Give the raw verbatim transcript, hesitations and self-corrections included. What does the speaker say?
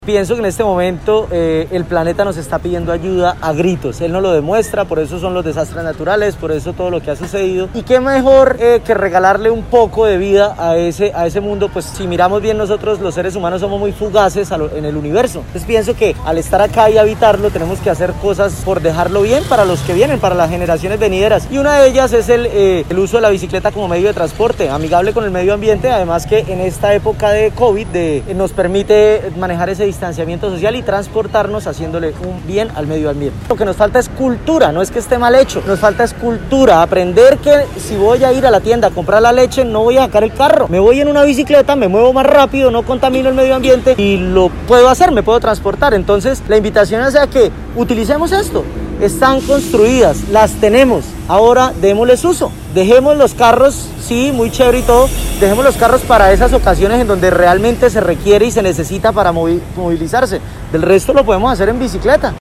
Pienso que en este momento eh, el planeta nos está pidiendo ayuda a gritos. Él nos lo demuestra, por eso son los desastres naturales, por eso todo lo que ha sucedido. Y qué mejor eh, que regalarle un poco de vida a ese, a ese mundo. Pues si miramos bien, nosotros los seres humanos somos muy fugaces a lo, en el universo. Entonces pienso que al estar acá y habitarlo tenemos que hacer cosas por dejarlo bien para los que vienen, para las generaciones venideras. Y una de ellas es el, eh, el uso de la bicicleta como medio de transporte, amigable con el medio ambiente. Además que en esta época de COVID de, eh, nos permite manejar ese distanciamiento social y transportarnos haciéndole un bien al medio ambiente. Lo que nos falta es cultura, no es que esté mal hecho, nos falta es cultura, aprender que si voy a ir a la tienda a comprar la leche no voy a sacar el carro, me voy en una bicicleta, me muevo más rápido, no contamino el medio ambiente y lo puedo hacer, me puedo transportar. Entonces la invitación es a que utilicemos esto. Están construidas, las tenemos, ahora démosles uso, dejemos los carros, sí, muy chévere y todo, dejemos los carros para esas ocasiones en donde realmente se requiere y se necesita para movilizarse, del resto lo podemos hacer en bicicleta.